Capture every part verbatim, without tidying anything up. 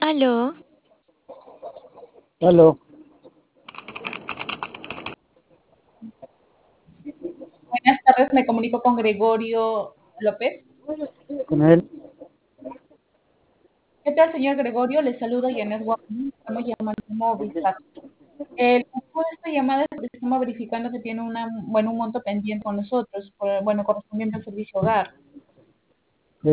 Aló, Aló, Buenas tardes, me comunico con Gregorio López. con él. ¿Qué tal, señor Gregorio? Le saluda Janet Guapini. Estamos llamando a Movistar. El motivo de esta llamada es porque estamos verificando que tiene una, bueno, un monto pendiente con nosotros, por- bueno, correspondiente al servicio hogar. Sí,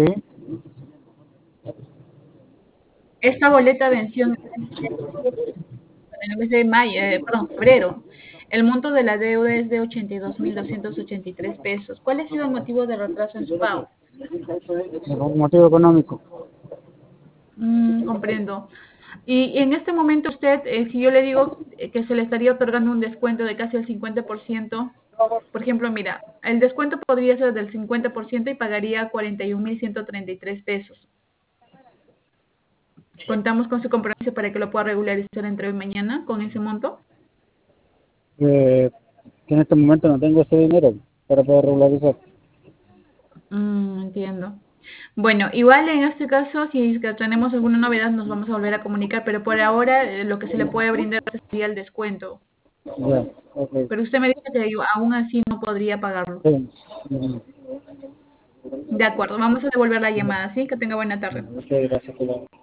Esta boleta venció en en el mes de mayo, eh, perdón, febrero. El monto de la deuda es de ochenta y dos mil doscientos ochenta y tres pesos. ¿Cuál ha sido el motivo de retraso en su pago? por motivo económico. Mm, comprendo. Y en este momento usted, eh, si yo le digo eh, que se le estaría otorgando un descuento de casi el cincuenta por ciento, por ejemplo, mira, el descuento podría ser del cincuenta por ciento y pagaría cuarenta y un mil ciento treinta y tres pesos. Contamos con su compromiso para que lo pueda regularizar entre hoy y mañana con ese monto. Eh, que en este momento no tengo ese dinero para poder regularizar. Mm, entiendo. Bueno, igual en este caso, si es que tenemos alguna novedad, nos vamos a volver a comunicar, pero por ahora eh, lo que se le puede brindar sería el descuento. Ya, ok. Pero usted me dice que aún así no podría pagarlo. Sí. Mm, De acuerdo, vamos a devolver la llamada, ¿sí? Que tenga buena tarde. Muchas gracias.